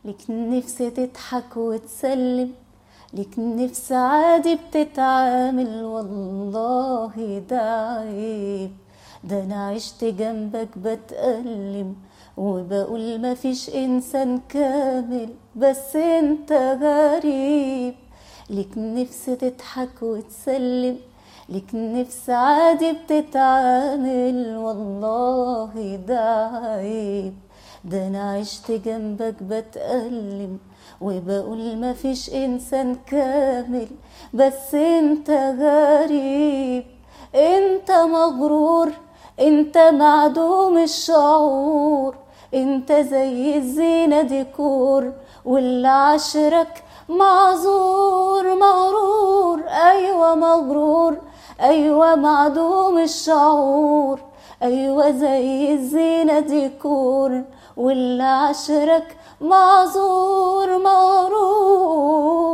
لك نفس تضحك وتسلم، لك نفس عادي بتتعامل، والله ده عيب. ده انا عشت جنبك بتألم وبقول مفيش انسان كامل، بس انت غريب. لك نفس تضحك وتسلم، لك نفس عادي بتتعامل، والله ده عيب. ده انا عشت جنبك بتألم وبقول مفيش انسان كامل، بس انت غريب. انت مغرور، انت معدوم الشعور، انت زي الزينة ديكور، واللي عشرك معذور مغرور. ايوه مغرور، ايوه معدوم الشعور، ايوه زي الزينة ديكور، واللي عشرك معذور مغرور.